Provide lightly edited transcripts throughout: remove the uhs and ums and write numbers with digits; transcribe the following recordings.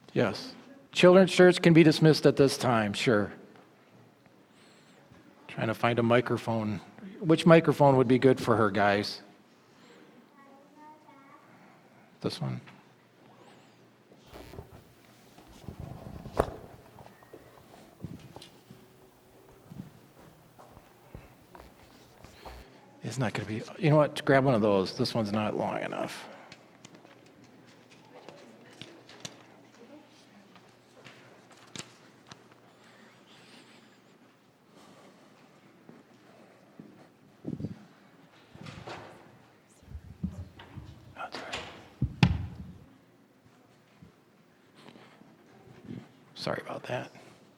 Yes. Children's church can be dismissed at this time, sure. Trying to find a microphone. Which microphone would be good for her, guys? This one? It's not going to be, you know what, grab one of those. This one's not long enough. That's right. Sorry about that.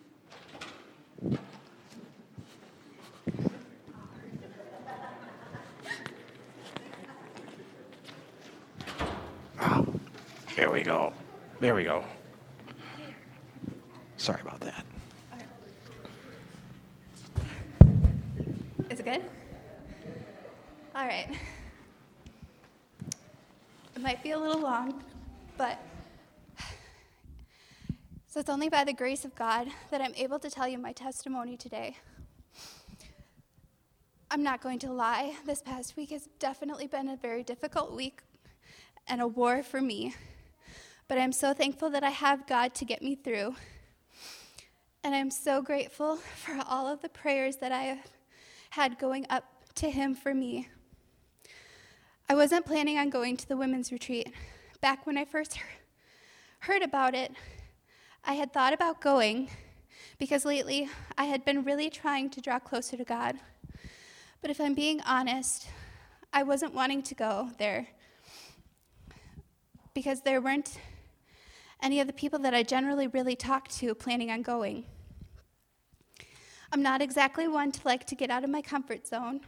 There we go. There we go. Sorry about that. Is it good? All right. It might be a little long, but so it's only by the grace of God that I'm able to tell you my testimony today. I'm not going to lie, this past week has definitely been a very difficult week and a war for me. But I'm so thankful that I have God to get me through. And I'm so grateful for all of the prayers that I have had going up to Him for me. I wasn't planning on going to the women's retreat. Back when I first heard about it, I had thought about going because lately I had been really trying to draw closer to God. But if I'm being honest, I wasn't wanting to go there because there weren't any of the people that I generally really talk to planning on going. I'm not exactly one to like to get out of my comfort zone.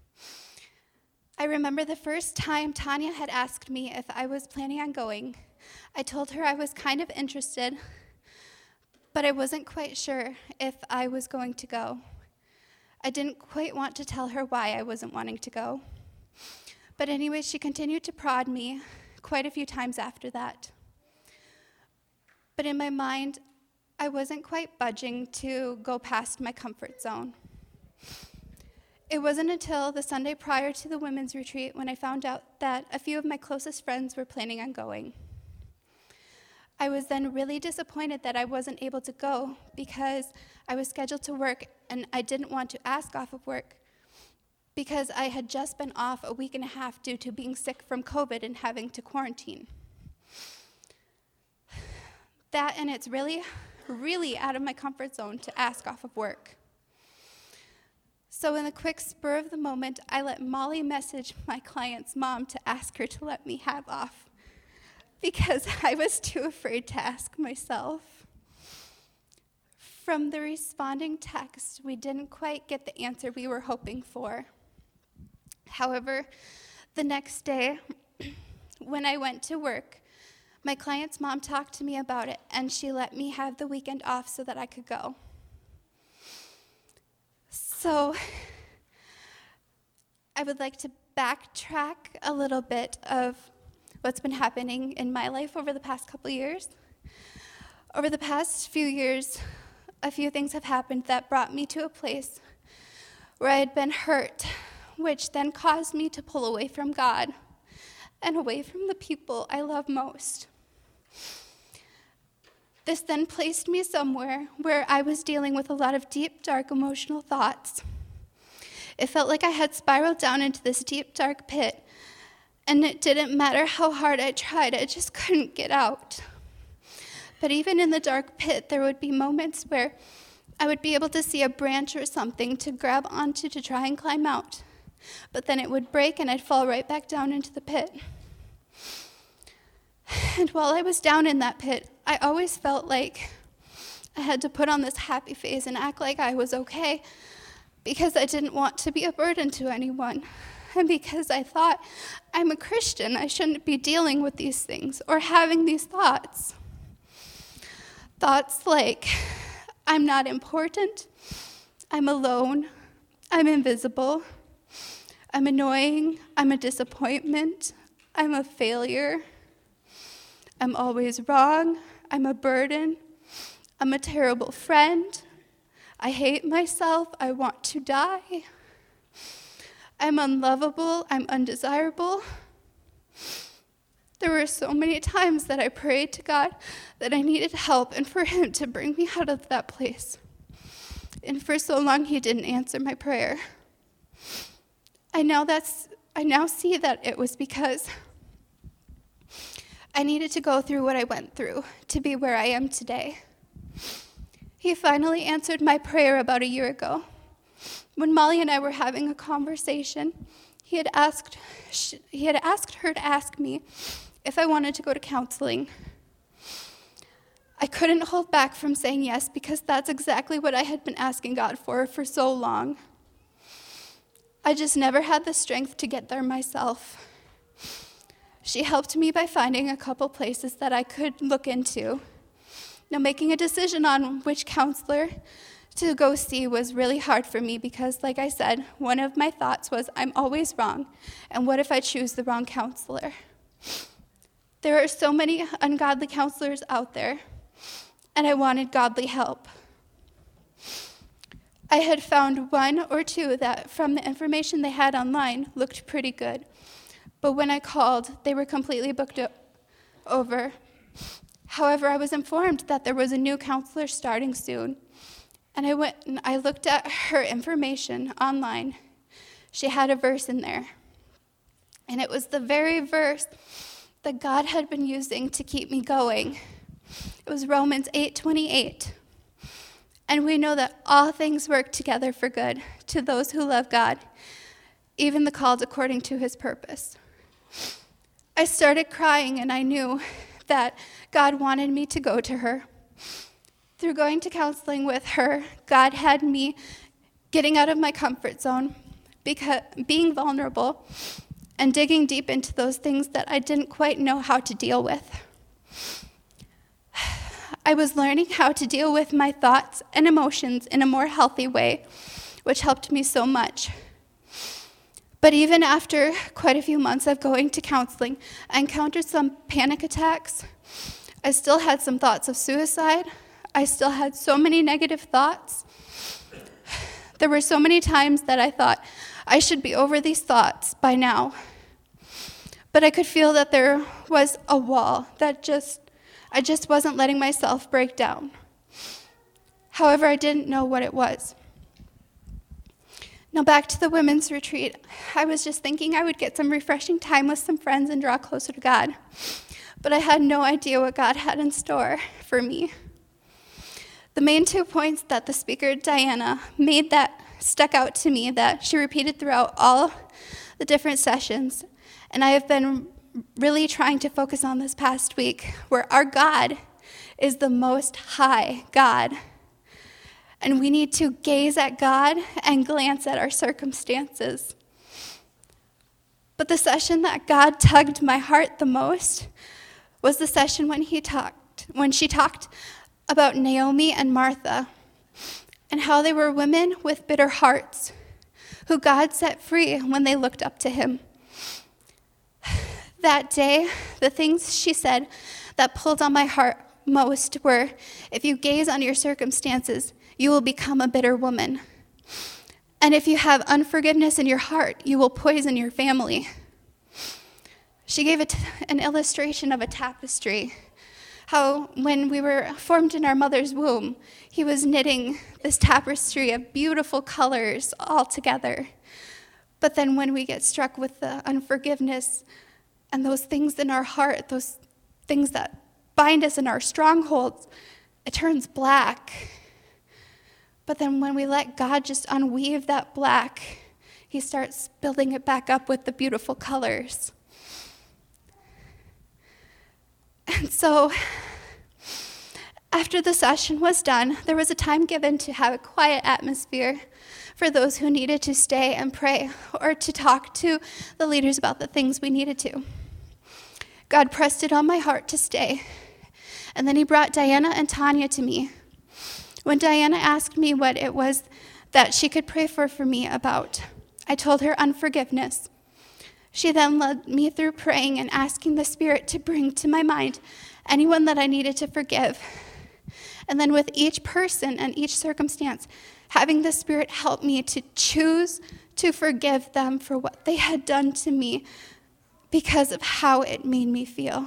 I remember the first time Tanya had asked me if I was planning on going. I told her I was kind of interested, but I wasn't quite sure if I was going to go. I didn't quite want to tell her why I wasn't wanting to go. But anyway, she continued to prod me quite a few times after that. But in my mind, I wasn't quite budging to go past my comfort zone. It wasn't until the Sunday prior to the women's retreat when I found out that a few of my closest friends were planning on going. I was then really disappointed that I wasn't able to go because I was scheduled to work and I didn't want to ask off of work because I had just been off a week and a half due to being sick from COVID and having to quarantine. That and it's really, really out of my comfort zone to ask off of work. So in the quick spur of the moment, I let Molly message my client's mom to ask her to let me have off because I was too afraid to ask myself. From the responding text, we didn't quite get the answer we were hoping for. However, the next day, when I went to work, my client's mom talked to me about it, and she let me have the weekend off so that I could go. So I would like to backtrack a little bit of what's been happening in my life over the past couple years. Over the past few years, a few things have happened that brought me to a place where I had been hurt, which then caused me to pull away from God and away from the people I love most. This then placed me somewhere where I was dealing with a lot of deep, dark, emotional thoughts. It felt like I had spiraled down into this deep, dark pit, and it didn't matter how hard I tried, I just couldn't get out. But even in the dark pit, there would be moments where I would be able to see a branch or something to grab onto to try and climb out. But then it would break and I'd fall right back down into the pit. And while I was down in that pit, I always felt like I had to put on this happy face and act like I was okay because I didn't want to be a burden to anyone. And because I thought, I'm a Christian, I shouldn't be dealing with these things or having these thoughts. Thoughts like, I'm not important, I'm alone, I'm invisible, I'm annoying, I'm a disappointment, I'm a failure, I'm always wrong. I'm a burden. I'm a terrible friend. I hate myself. I want to die. I'm unlovable. I'm undesirable. There were so many times that I prayed to God that I needed help and for him to bring me out of that place. And for so long, he didn't answer my prayer. I now see that it was because I needed to go through what I went through to be where I am today. He finally answered my prayer about a year ago. When Molly and I were having a conversation, he had asked her to ask me if I wanted to go to counseling. I couldn't hold back from saying yes because that's exactly what I had been asking God for so long. I just never had the strength to get there myself. She helped me by finding a couple places that I could look into. Now, making a decision on which counselor to go see was really hard for me because, like I said, one of my thoughts was, I'm always wrong, and what if I choose the wrong counselor? There are so many ungodly counselors out there, and I wanted godly help. I had found one or two that, from the information they had online, looked pretty good. But when I called, they were completely booked over. However, I was informed that there was a new counselor starting soon. And I went and I looked at her information online. She had a verse in there. And it was the very verse that God had been using to keep me going. It was Romans 8:28. And we know that all things work together for good to those who love God, even the called according to his purpose. I started crying, and I knew that God wanted me to go to her. Through going to counseling with her, God had me getting out of my comfort zone, being vulnerable, and digging deep into those things that I didn't quite know how to deal with. I was learning how to deal with my thoughts and emotions in a more healthy way, which helped me so much. But even after quite a few months of going to counseling, I encountered some panic attacks. I still had some thoughts of suicide. I still had so many negative thoughts. There were so many times that I thought I should be over these thoughts by now. But I could feel that there was a wall that I just wasn't letting myself break down. However, I didn't know what it was. Now back to the women's retreat. I was just thinking I would get some refreshing time with some friends and draw closer to God. But I had no idea what God had in store for me. The main 2 points that the speaker, Diana, made that stuck out to me, that she repeated throughout all the different sessions, and I have been really trying to focus on this past week, where our God is the Most High God. And we need to gaze at God and glance at our circumstances. But the session that God tugged my heart the most was the session when she talked about Naomi and Martha and how they were women with bitter hearts who God set free when they looked up to him. That day, the things she said that pulled on my heart most were, if you gaze on your circumstances, you will become a bitter woman. And if you have unforgiveness in your heart, you will poison your family. She gave an illustration of a tapestry, how when we were formed in our mother's womb, he was knitting this tapestry of beautiful colors all together. But then when we get struck with the unforgiveness and those things in our heart, those things that bind us in our strongholds, it turns black. But then when we let God just unweave that black, he starts building it back up with the beautiful colors. And so after the session was done, there was a time given to have a quiet atmosphere for those who needed to stay and pray or to talk to the leaders about the things we needed to. God pressed it on my heart to stay. And then he brought Diana and Tanya to me. When Diana asked me what it was that she could pray for me about, I told her unforgiveness. She then led me through praying and asking the Spirit to bring to my mind anyone that I needed to forgive. And then with each person and each circumstance, having the Spirit help me to choose to forgive them for what they had done to me because of how it made me feel.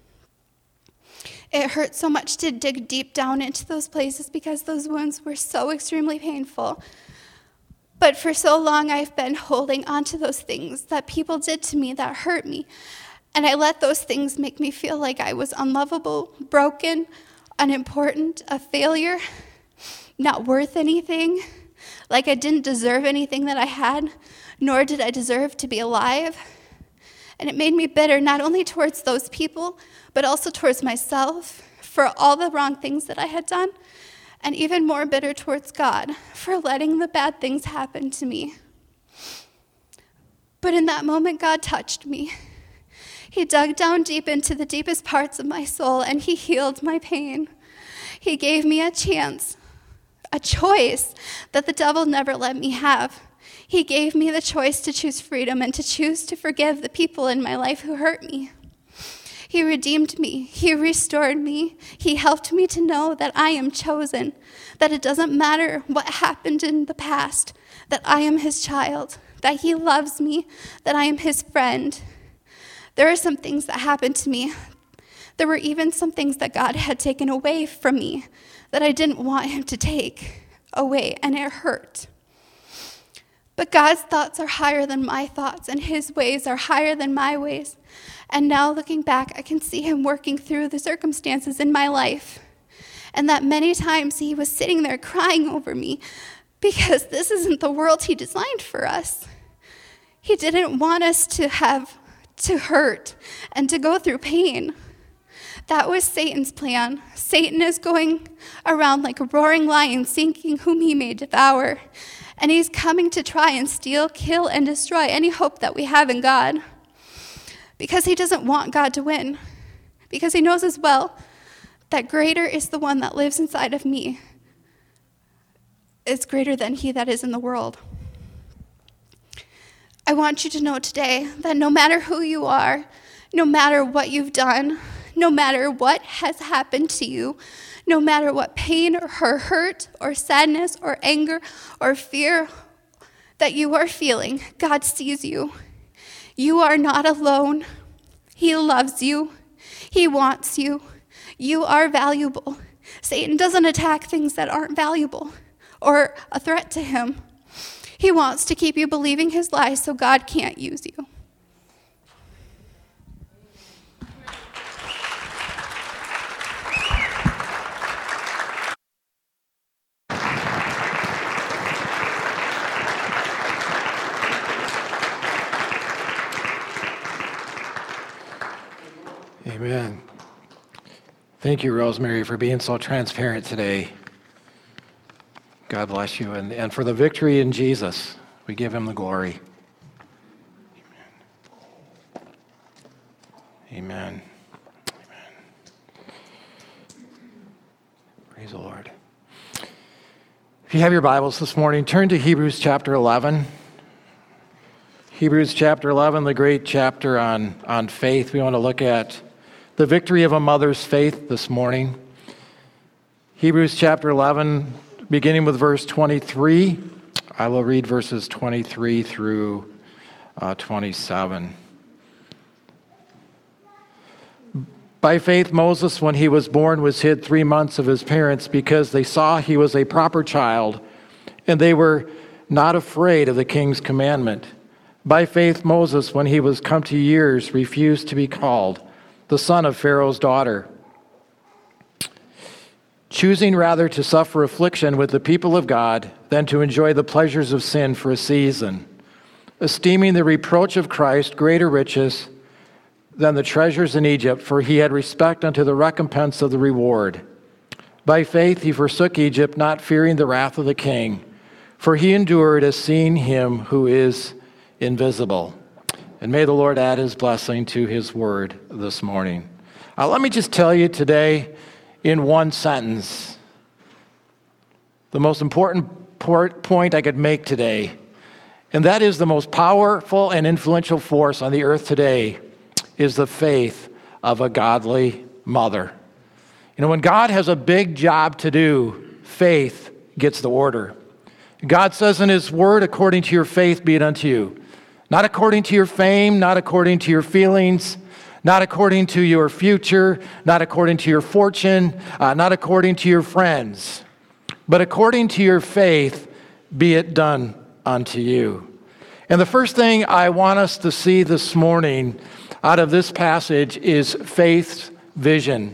It hurt so much to dig deep down into those places because those wounds were so extremely painful. But for so long, I've been holding on to those things that people did to me that hurt me. And I let those things make me feel like I was unlovable, broken, unimportant, a failure, not worth anything, like I didn't deserve anything that I had, nor did I deserve to be alive. And it made me bitter, not only towards those people, but also towards myself for all the wrong things that I had done, and even more bitter towards God for letting the bad things happen to me. But in that moment, God touched me. He dug down deep into the deepest parts of my soul, and he healed my pain. He gave me a chance, a choice that the devil never let me have. He gave me the choice to choose freedom and to choose to forgive the people in my life who hurt me. He redeemed me. He restored me. He helped me to know that I am chosen, that it doesn't matter what happened in the past, that I am his child, that he loves me, that I am his friend. There are some things that happened to me. There were even some things that God had taken away from me that I didn't want him to take away, and it hurt. But God's thoughts are higher than my thoughts, and his ways are higher than my ways. And now looking back, I can see him working through the circumstances in my life. And that many times he was sitting there crying over me because this isn't the world he designed for us. He didn't want us to hurt and to go through pain. That was Satan's plan. Satan is going around like a roaring lion, seeking whom he may devour. And he's coming to try and steal, kill, and destroy any hope that we have in God. Because he doesn't want God to win. Because he knows as well that greater is the one that lives inside of me. It's greater than he that is in the world. I want you to know today that no matter who you are, no matter what you've done, no matter what has happened to you, no matter what pain or hurt or sadness or anger or fear that you are feeling, God sees you. You are not alone. He loves you. He wants you. You are valuable. Satan doesn't attack things that aren't valuable or a threat to him. He wants to keep you believing his lies so God can't use you. Amen. Thank you, Rosemary, for being so transparent today. God bless you. And for the victory in Jesus, we give him the glory. Amen. Amen. Praise the Lord. If you have your Bibles this morning, turn to Hebrews chapter 11. Hebrews chapter 11, the great chapter on faith. We want to look at the victory of a mother's faith this morning. Hebrews chapter 11, beginning with verse 23. I will read verses 23 through 27. By faith, Moses, when he was born, was hid 3 months of his parents because they saw he was a proper child, and they were not afraid of the king's commandment. By faith, Moses, when he was come to years, refused to be called the son of Pharaoh's daughter, choosing rather to suffer affliction with the people of God than to enjoy the pleasures of sin for a season, esteeming the reproach of Christ greater riches than the treasures in Egypt, for he had respect unto the recompense of the reward. By faith he forsook Egypt, not fearing the wrath of the king, for he endured as seeing him who is invisible. And may the Lord add his blessing to his word this morning. Let me just tell you today in one sentence, the most important point I could make today And that is the most powerful and influential force on the earth today, is the faith of a godly mother. You know, when God has a big job to do, faith gets the order. God says in his word, according to your faith be it unto you. Not according to your fame, not according to your feelings, not according to your future, not according to your fortune, not according to your friends, but according to your faith be it done unto you. And the first thing I want us to see this morning out of this passage is faith's vision.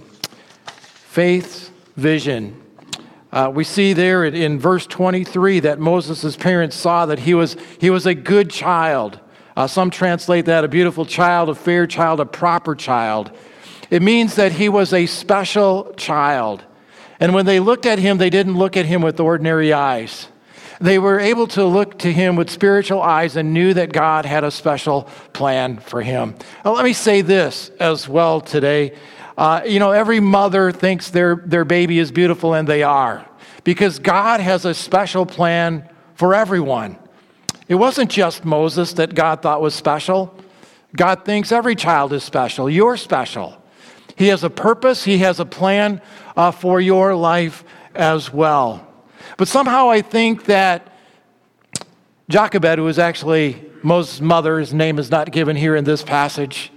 Faith's vision. We see there in verse 23 that Moses' parents saw that he was a good child. Some translate that a beautiful child, a fair child, a proper child. It means that he was a special child. And when they looked at him, they didn't look at him with ordinary eyes. They were able to look to him with spiritual eyes and knew that God had a special plan for him. Now, let me say this as well today. Every mother thinks their baby is beautiful, and they are, because God has a special plan for everyone. It wasn't just Moses that God thought was special. God thinks every child is special. You're special. He has a purpose. He has a plan for your life as well. But somehow I think that Jochebed, who is actually Moses' mother, his name is not given here in this passage,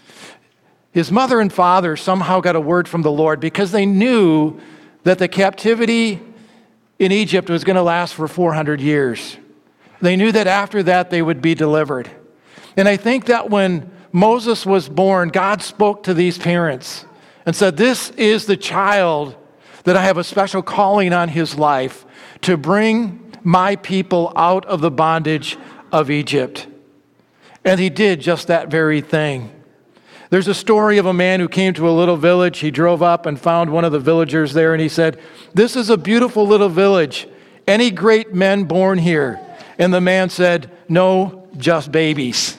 his mother and father somehow got a word from the Lord because they knew that the captivity in Egypt was going to last for 400 years. They knew that after that they would be delivered. And I think that when Moses was born, God spoke to these parents and said, this is the child that I have a special calling on his life to bring my people out of the bondage of Egypt. And he did just that very thing. There's a story of a man who came to a little village. He drove up and found one of the villagers there, and he said, this is a beautiful little village. Any great men born here? And the man said, no, just babies.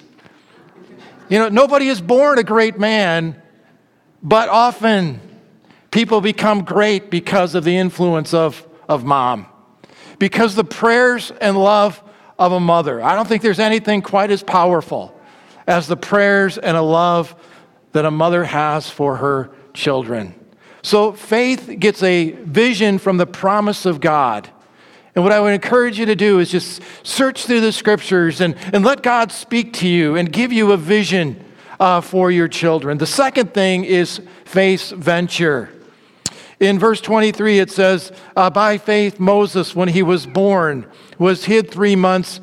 Nobody is born a great man, but often people become great because of the influence of mom. Because the prayers and love of a mother. I don't think there's anything quite as powerful as the prayers and a love that a mother has for her children. So faith gets a vision from the promise of God. And what I would encourage you to do is just search through the scriptures and let God speak to you and give you a vision for your children. The second thing is faith's venture. In verse 23, it says, by faith, Moses, when he was born, was hid 3 months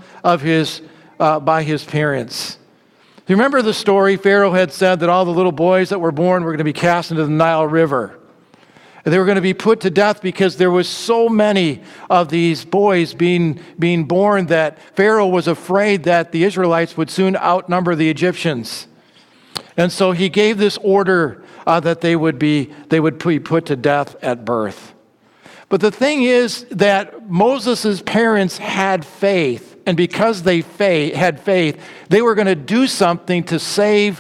by his parents. Do you remember the story? Pharaoh had said that all the little boys that were born were going to be cast into the Nile River. And they were going to be put to death because there was so many of these boys being born that Pharaoh was afraid that the Israelites would soon outnumber the Egyptians. And so he gave this order that they would be put to death at birth. But the thing is that Moses' parents had faith, and because they had faith, they were going to do something to save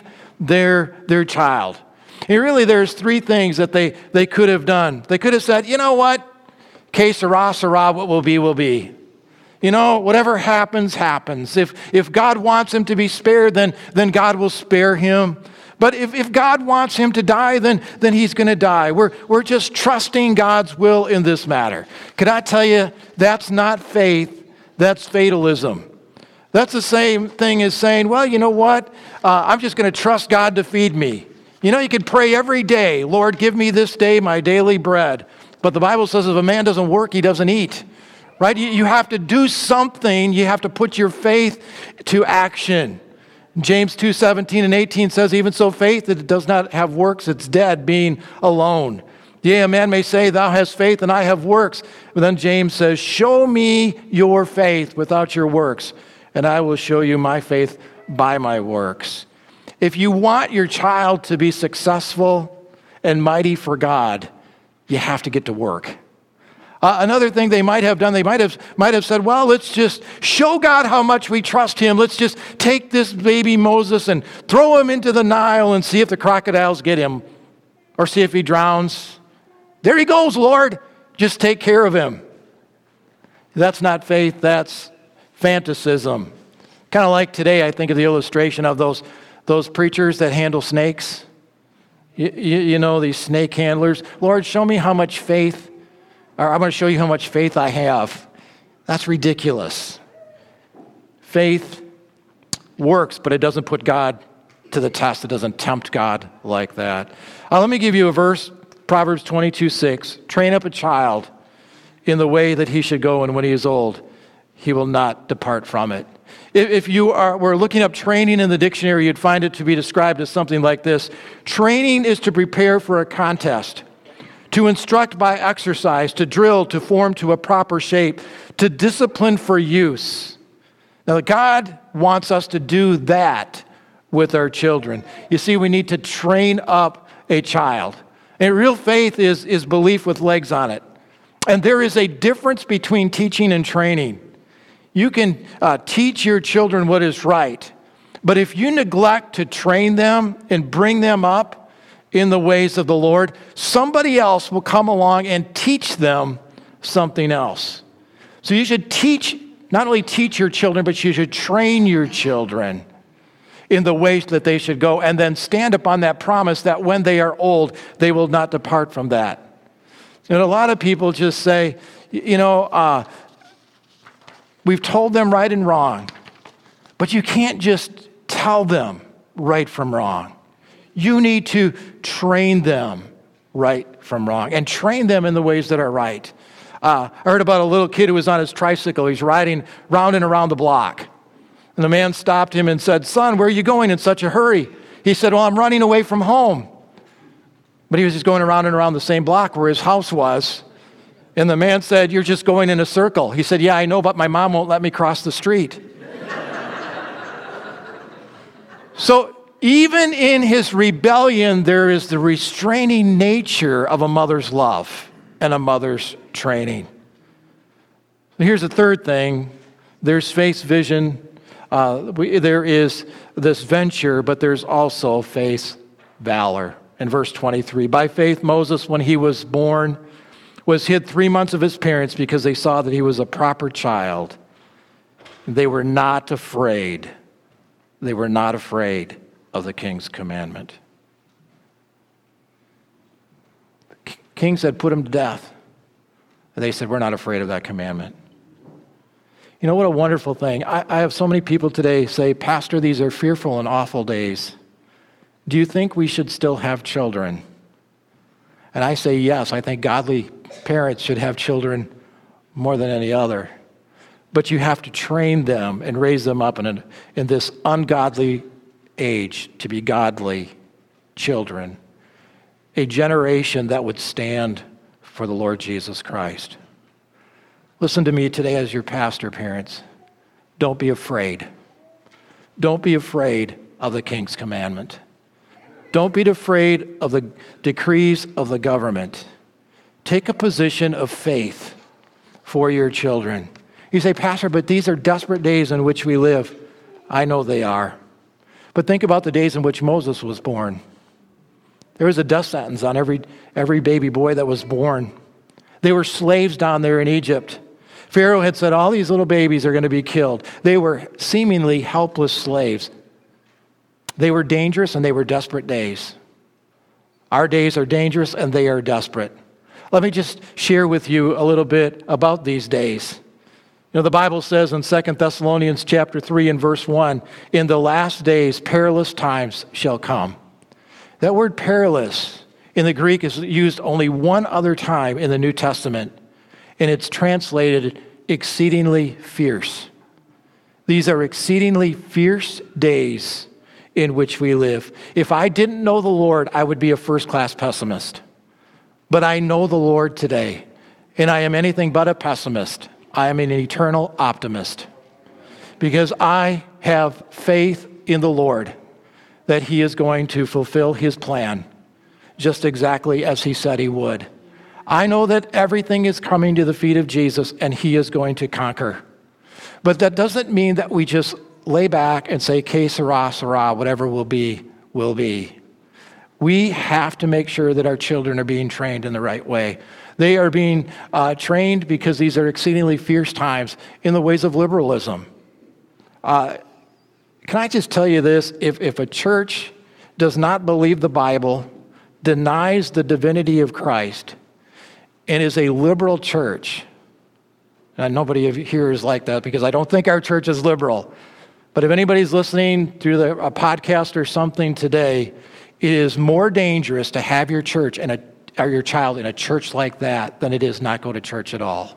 their child. And really, there's 3 things that they could have done. They could have said, you know what? Que sera, sera, what will be, will be. Whatever happens, happens. If God wants him to be spared, then God will spare him. But if God wants him to die, then he's going to die. We're just trusting God's will in this matter. Could I tell you, that's not faith, that's fatalism. That's the same thing as saying, well, you know what? I'm just going to trust God to feed me. You can pray every day, Lord, give me this day my daily bread. But the Bible says if a man doesn't work, he doesn't eat. Right? You have to do something. You have to put your faith to action. James 2:17 and 18 says, even so faith that it does not have works, it's dead, being alone. Yea, a man may say, thou hast faith and I have works. But then James says, show me your faith without your works, and I will show you my faith by my works. If you want your child to be successful and mighty for God, you have to get to work. Another thing they might have done, they might have said, well, let's just show God how much we trust him. Let's just take this baby Moses and throw him into the Nile and see if the crocodiles get him or see if he drowns. There he goes, Lord. Just take care of him. That's not faith, that's fantasism. Kind of like today, I think of the illustration of those preachers that handle snakes. You know, these snake handlers. Lord, show me how much faith, or I'm going to show you how much faith I have. That's ridiculous. Faith works, but it doesn't put God to the test. It doesn't tempt God like that. Let me give you a verse, Proverbs 22:6. Train up a child in the way that he should go, and when he is old, he will not depart from it. If you were looking up training in the dictionary, you'd find it to be described as something like this. Training is to prepare for a contest, to instruct by exercise, to drill, to form to a proper shape, to discipline for use. Now, God wants us to do that with our children. You see, we need to train up a child. And real faith is belief with legs on it. And there is a difference between teaching and training. You can teach your children what is right, but if you neglect to train them and bring them up in the ways of the Lord, somebody else will come along and teach them something else. So you should not only teach your children, but you should train your children in the ways that they should go, and then stand upon that promise that when they are old, they will not depart from that. And a lot of people just say, we've told them right and wrong, but you can't just tell them right from wrong. You need to train them right from wrong and train them in the ways that are right. I heard about a little kid who was on his tricycle. He's riding round and around the block. And the man stopped him and said, "Son, where are you going in such a hurry?" He said, "Well, I'm running away from home." But he was just going around and around the same block where his house was. And the man said, "You're just going in a circle." He said, "Yeah, I know, but my mom won't let me cross the street." So even in his rebellion, there is the restraining nature of a mother's love and a mother's training. Here's the third thing. There's faith, vision. There is this venture, but there's also faith, valor. In verse 23, by faith, Moses, when he was born, was hid 3 months of his parents because they saw that he was a proper child. They were not afraid. They were not afraid of the king's commandment. The king said, "Put him to death." And they said, "We're not afraid of that commandment." You know what a wonderful thing. I have so many people today say, "Pastor, these are fearful and awful days. Do you think we should still have children?" And I say, yes, I think godly parents should have children more than any other. But you have to train them and raise them up in this ungodly age to be godly children. A generation that would stand for the Lord Jesus Christ. Listen to me today as your pastor, parents. Don't be afraid. Don't be afraid of the king's commandment. Don't be afraid of the decrees of the government. Take a position of faith for your children. You say, "Pastor, but these are desperate days in which we live." I know they are. But think about the days in which Moses was born. There was a death sentence on every baby boy that was born. They were slaves down there in Egypt. Pharaoh had said, all these little babies are going to be killed. They were seemingly helpless slaves. They were dangerous and they were desperate days. Our days are dangerous and they are desperate. Let me just share with you a little bit about these days. You know, the Bible says in 2 Thessalonians chapter 3 and verse 1, "In the last days, perilous times shall come." That word perilous in the Greek is used only one other time in the New Testament, and it's translated exceedingly fierce. These are exceedingly fierce days in which we live. If I didn't know the Lord, I would be a first-class pessimist. But I know the Lord today, and I am anything but a pessimist. I am an eternal optimist because I have faith in the Lord that He is going to fulfill His plan just exactly as He said He would. I know that everything is coming to the feet of Jesus and He is going to conquer. But that doesn't mean that we just lay back and say, "Que sera, sera," whatever will be, will be. We have to make sure that our children are being trained in the right way. They are being trained because these are exceedingly fierce times in the ways of liberalism. can I just tell you this? If a church does not believe the Bible, denies the divinity of Christ, and is a liberal church, and nobody here is like that because I don't think our church is liberal, but if anybody's listening through a podcast or something today, it is more dangerous to have your church or your child in a church like that than it is not go to church at all.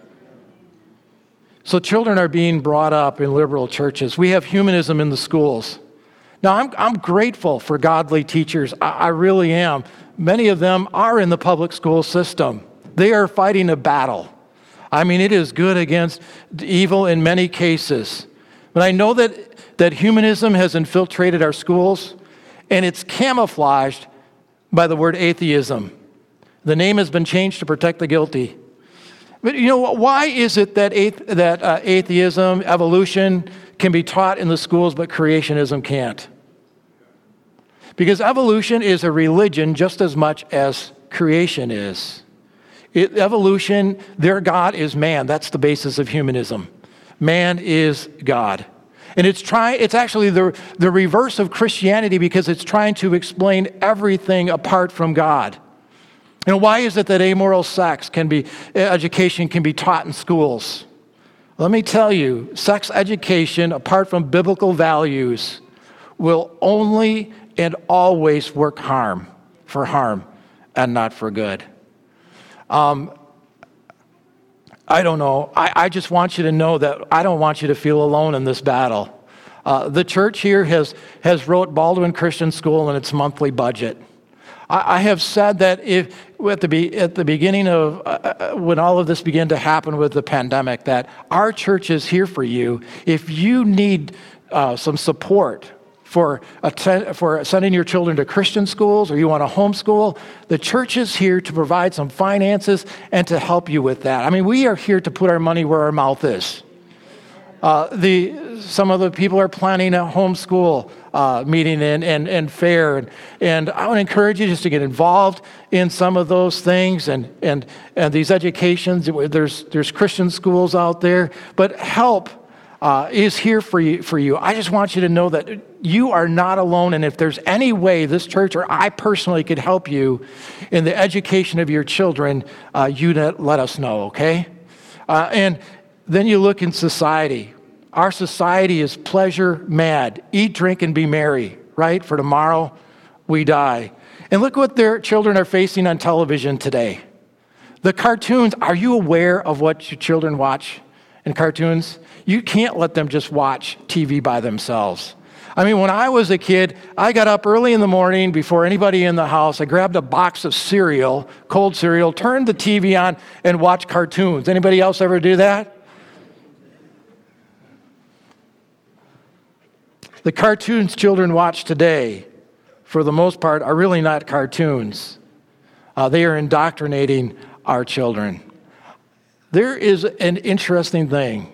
So children are being brought up in liberal churches. We have humanism in the schools. Now, I'm grateful for godly teachers. I really am. Many of them are in the public school system. They are fighting a battle. I mean, it is good against evil in many cases. But I know that humanism has infiltrated our schools, and it's camouflaged by the word atheism. The name has been changed to protect the guilty. But you know, why is it that atheism, evolution can be taught in the schools, but creationism can't? Because evolution is a religion just as much as creation is. Evolution, their God is man. That's the basis of humanism. Man is God. And it's actually the reverse of Christianity because it's trying to explain everything apart from God. You know, why is it that amoral sex education can be taught in schools? Let me tell you, sex education, apart from biblical values, will only and always work for harm and not for good. I don't know. I just want you to know that I don't want you to feel alone in this battle. The church here has wrote Baldwin Christian School in its monthly budget. I have said that if at the beginning of when all of this began to happen with the pandemic, that our church is here for you. If you need some support for sending your children to Christian schools or you want to homeschool, the church is here to provide some finances and to help you with that. I mean, we are here to put our money where our mouth is. Some of the people are planning a homeschool meeting and fair, and I would encourage you just to get involved in some of those things and these educations. There's Christian schools out there, but help is here for you. I just want you to know that you are not alone, and if there's any way this church or I personally could help you in the education of your children, you let us know, okay? And then you look in society. Our society is pleasure mad. Eat, drink, and be merry, right? For tomorrow we die. And look what their children are facing on television today. The cartoons, are you aware of what your children watch in cartoons? You can't let them just watch TV by themselves. I mean, when I was a kid, I got up early in the morning before anybody in the house. I grabbed a box of cereal, cold cereal, turned the TV on, and watched cartoons. Anybody else ever do that? The cartoons children watch today, for the most part, are really not cartoons. They are indoctrinating our children. There is an interesting thing.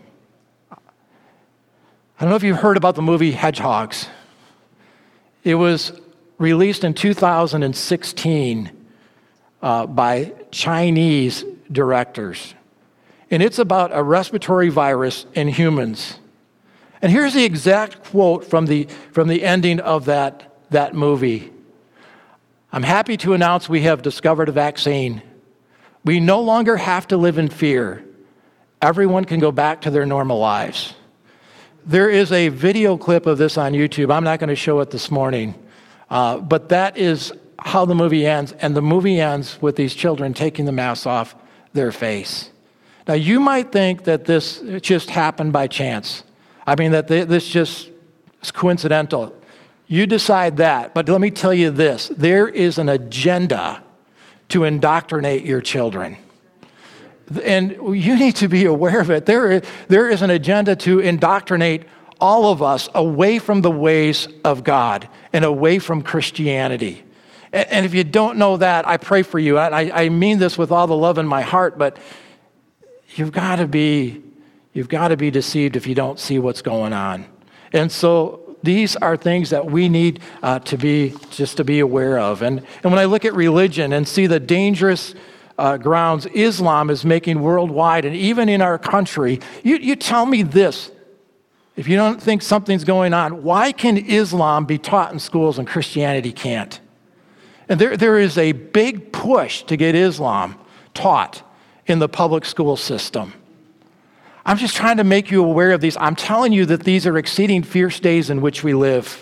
I don't know if you've heard about the movie Hedgehogs. It was released in 2016 by Chinese directors. And it's about a respiratory virus in humans. And here's the exact quote from the ending of that movie. I'm happy to announce we have discovered a vaccine. We no longer have to live in fear. Everyone can go back to their normal lives. There is a video clip of this on YouTube. I'm not going to show it this morning. But that is how the movie ends. And the movie ends with these children taking the masks off their face. Now, you might think that this just happened by chance. I mean, that this just is coincidental. You decide that. But let me tell you this. There is an agenda to indoctrinate your children. And you need to be aware of it. There is an agenda to indoctrinate all of us away from the ways of God and away from Christianity. And if you don't know that, I pray for you. I mean this with all the love in my heart, but you've got to be deceived if you don't see what's going on. And so these are things that we need to be aware of. And when I look at religion and see the dangerous grounds Islam is making worldwide and even in our country, you tell me this. if you don't think something's going on, why can Islam be taught in schools and Christianity can't? And there is a big push to get Islam taught in the public school system. I'm just trying to make you aware of these. I'm telling you that these are exceeding fierce days in which we live.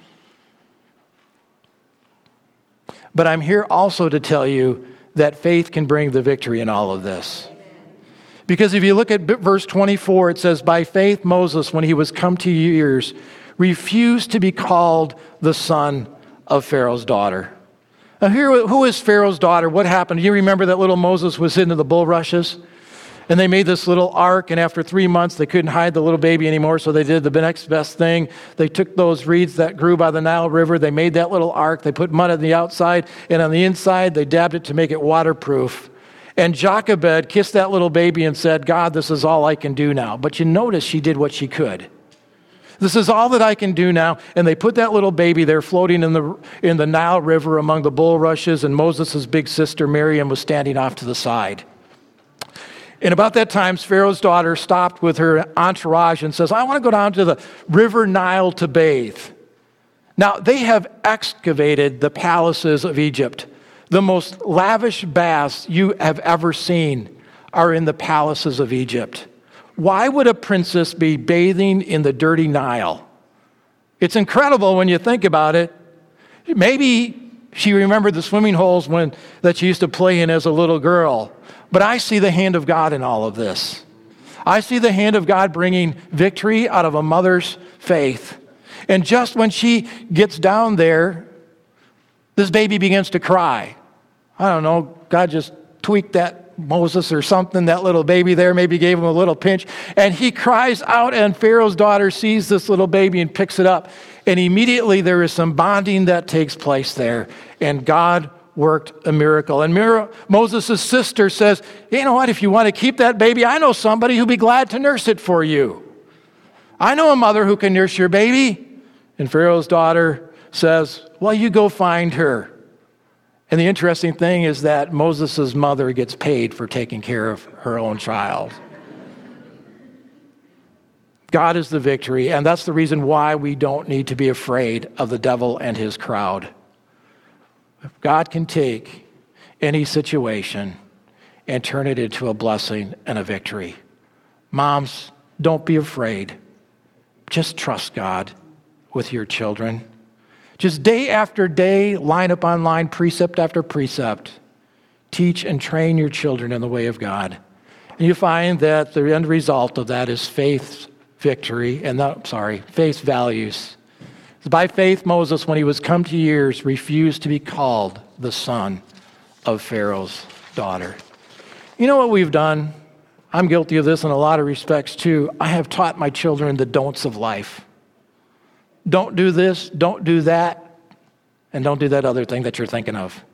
But I'm here also to tell you that faith can bring the victory in all of this. Because if you look at verse 24, it says, by faith Moses, when he was come to years, refused to be called the son of Pharaoh's daughter. Now here, who is Pharaoh's daughter? What happened? Do you remember that little Moses was into the bulrushes? And they made this little ark, and after 3 months, they couldn't hide the little baby anymore, so they did the next best thing. They took those reeds that grew by the Nile River, they made that little ark, they put mud on the outside, and on the inside, they dabbed it to make it waterproof. And Jochebed kissed that little baby and said, God, this is all I can do now. But you notice she did what she could. This is all that I can do now. And they put that little baby there floating in the Nile River among the bulrushes, and Moses' big sister Miriam was standing off to the side. And about that time, Pharaoh's daughter stopped with her entourage and says, I want to go down to the river Nile to bathe. Now, they have excavated the palaces of Egypt. The most lavish baths you have ever seen are in the palaces of Egypt. Why would a princess be bathing in the dirty Nile? It's incredible when you think about it. Maybe she remembered the swimming holes that she used to play in as a little girl. But I see the hand of God in all of this. I see the hand of God bringing victory out of a mother's faith. And just when she gets down there, this baby begins to cry. I don't know, God just tweaked that Moses or something, that little baby there, maybe gave him a little pinch. And he cries out, and Pharaoh's daughter sees this little baby and picks it up. And immediately there is some bonding that takes place there. And God worked a miracle. And Moses' sister says, you know what, if you want to keep that baby, I know somebody who'd be glad to nurse it for you. I know a mother who can nurse your baby. And Pharaoh's daughter says, well, you go find her. And the interesting thing is that Moses' mother gets paid for taking care of her own child. God is the victory, and that's the reason why we don't need to be afraid of the devil and his crowd. God can take any situation and turn it into a blessing and a victory. Moms, don't be afraid. Just trust God with your children. Just day after day, line upon line, precept after precept, teach and train your children in the way of God. And you find that the end result of that is faith's victory, faith's values. By faith, Moses, when he was come to years, refused to be called the son of Pharaoh's daughter. You know what we've done? I'm guilty of this in a lot of respects too. I have taught my children the don'ts of life. Don't do this, don't do that, and don't do that other thing that you're thinking of.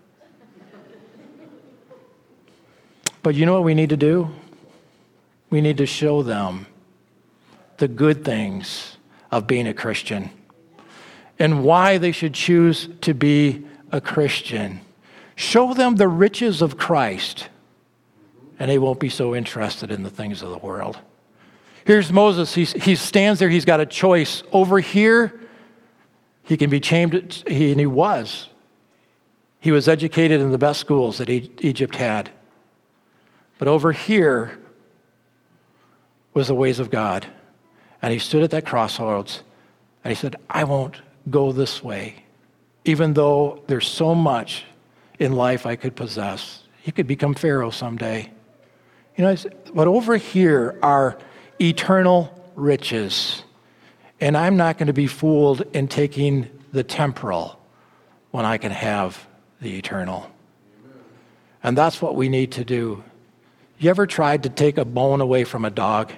But you know what we need to do? We need to show them the good things of being a Christian and why they should choose to be a Christian. Show them the riches of Christ, and they won't be so interested in the things of the world. Here's Moses. He stands there. He's got a choice. Over here, he can be chained, and he was. He was educated in the best schools that Egypt had. But over here was the ways of God. And he stood at that crossroads, and he said, I won't go this way, even though there's so much in life I could possess. He could become Pharaoh someday. You know, but over here are eternal riches. And I'm not going to be fooled in taking the temporal when I can have the eternal. And that's what we need to do. You ever tried to take a bone away from a dog?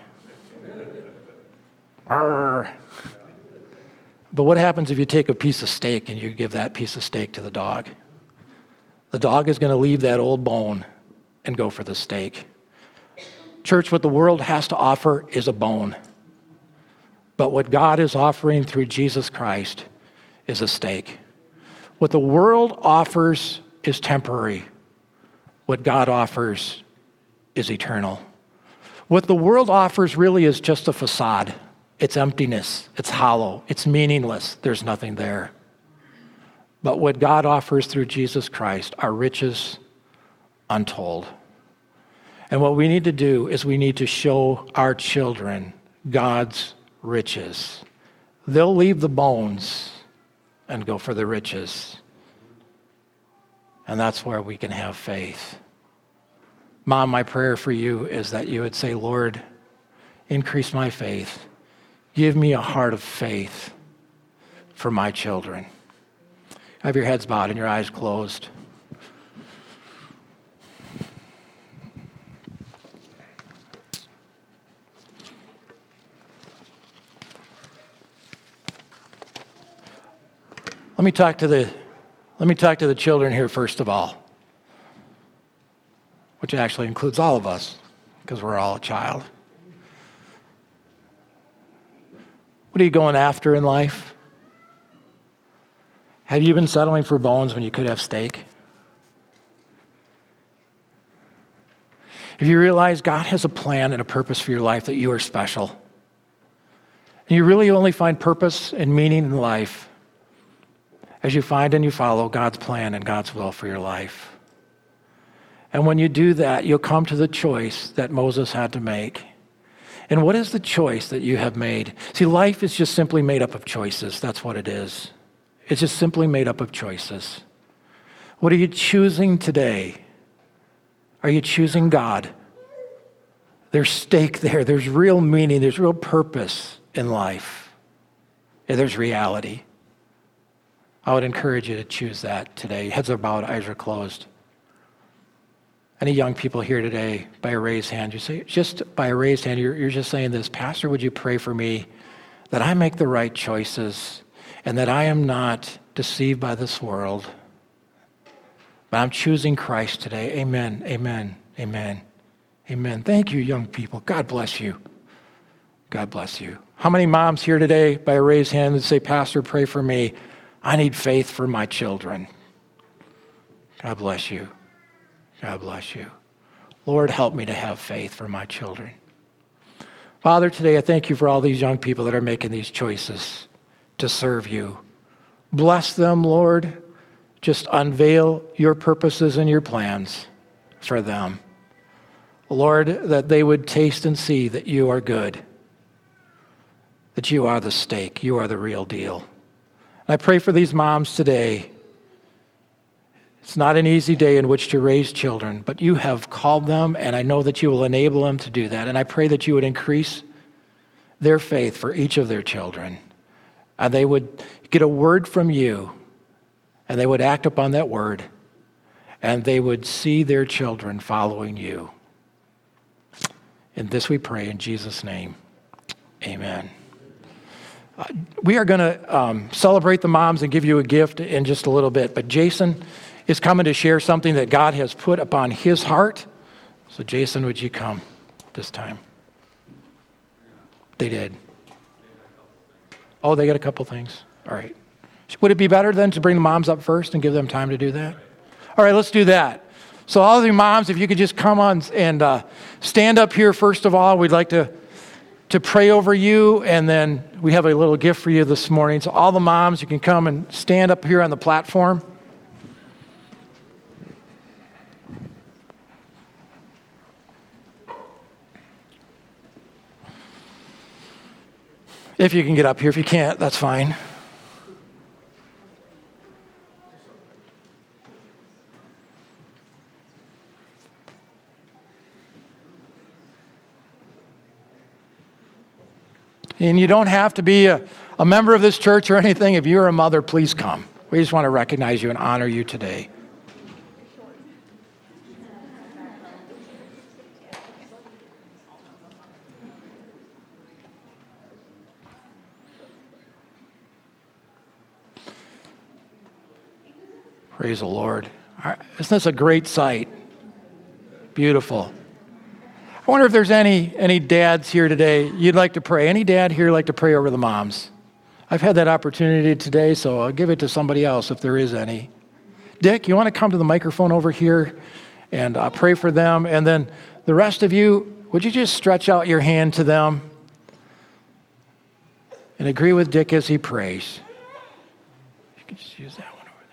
Arr. But what happens if you take a piece of steak and you give that piece of steak to the dog? The dog is going to leave that old bone and go for the steak. Church, what the world has to offer is a bone. But what God is offering through Jesus Christ is a steak. What the world offers is temporary. What God offers is eternal. What the world offers really is just a facade. it's emptiness, it's hollow, it's meaningless. There's nothing there. But what God offers through Jesus Christ are riches untold. And what we need to do is we need to show our children God's riches. They'll leave the bones and go for the riches. And that's where we can have faith. Mom, my prayer for you is that you would say, Lord, increase my faith. Give me a heart of faith for my children. Have your heads bowed and your eyes closed. Let me talk to the children here first of all, which actually includes all of us, because we're all a child. What are you going after in life? Have you been settling for bones when you could have steak? If you realize God has a plan and a purpose for your life, that you are special, and you really only find purpose and meaning in life as you find and you follow God's plan and God's will for your life. And when you do that, you'll come to the choice that Moses had to make. And what is the choice that you have made? See, life is just simply made up of choices. That's what it is. It's just simply made up of choices. What are you choosing today? Are you choosing God? There's stake there. There's real meaning. There's real purpose in life. And there's reality. I would encourage you to choose that today. Heads are bowed, eyes are closed. Any young people here today, by a raised hand, you say, just by a raised hand, you're just saying this, Pastor, would you pray for me that I make the right choices and that I am not deceived by this world, but I'm choosing Christ today. Amen, amen, amen, amen. Thank you, young people. God bless you. God bless you. How many moms here today, by a raised hand, would say, Pastor, pray for me. I need faith for my children. God bless you. God bless you. Lord, help me to have faith for my children. Father, today I thank you for all these young people that are making these choices to serve you. Bless them, Lord. Just unveil your purposes and your plans for them. Lord, that they would taste and see that you are good, that you are the stake, you are the real deal. I pray for these moms today. It's not an easy day in which to raise children, but you have called them, and I know that you will enable them to do that. And I pray that you would increase their faith for each of their children, and they would get a word from you, and they would act upon that word, and they would see their children following you. And this we pray in Jesus' name. Amen. We are going to celebrate the moms and give you a gift in just a little bit. But Jason is coming to share something that God has put upon his heart. So Jason, would you come this time? They did. Oh, they got a couple things. All right. Would it be better then to bring the moms up first and give them time to do that? All right, let's do that. So all of you moms, if you could just come on and stand up here first of all. We'd like to pray over you, and then we have a little gift for you this morning. So all the moms, you can come and stand up here on the platform. If you can get up here. If you can't, that's fine. And you don't have to be a member of this church or anything. If you're a mother, please come. We just want to recognize you and honor you today. Praise the Lord. Isn't this a great sight? Beautiful. I wonder if there's any dads here today you'd like to pray. Any dad here like to pray over the moms? I've had that opportunity today, so I'll give it to somebody else if there is any. Dick, you want to come to the microphone over here and pray for them? And then the rest of you, would you just stretch out your hand to them? And agree with Dick as he prays. You can just use that one over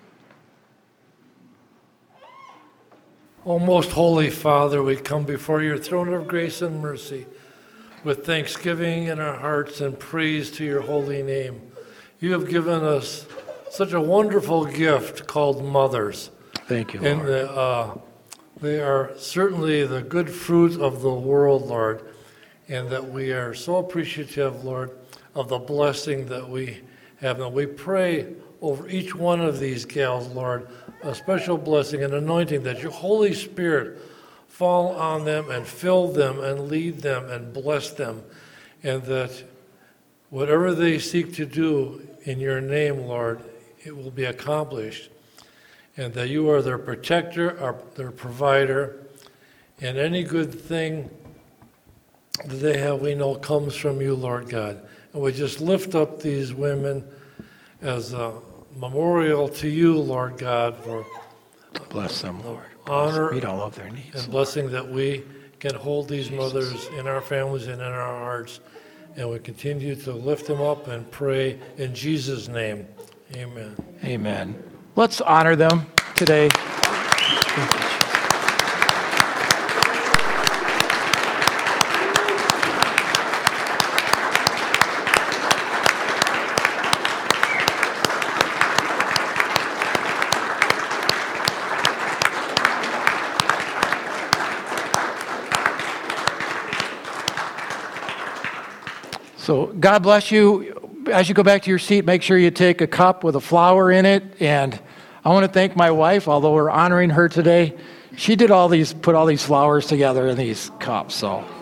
there. O most holy Father, we come before your throne of grace and mercy with thanksgiving in our hearts and praise to your holy name. You have given us such a wonderful gift called mothers. Thank you, And Lord. they are certainly the good fruit of the world, Lord, and that we are so appreciative, Lord, of the blessing that we have. And we pray over each one of these gals, Lord, a special blessing and anointing that your Holy Spirit fall on them and fill them and lead them and bless them, and that whatever they seek to do in your name, Lord, it will be accomplished, and that you are their protector, their provider, and any good thing that they have, we know, comes from you, Lord God. And we just lift up these women as a memorial to you, Lord God, for Bless them, Lord. honor Meet all of their needs. and blessing that we can hold these mothers in our families and in our hearts. And we continue to lift them up and pray in Jesus' name. Amen. Amen. Let's honor them today. Thank you, Jesus. So God bless you. As you go back to your seat, make sure you take a cup with a flower in it. And I want to thank my wife, although we're honoring her today. She did put all these flowers together in these cups. So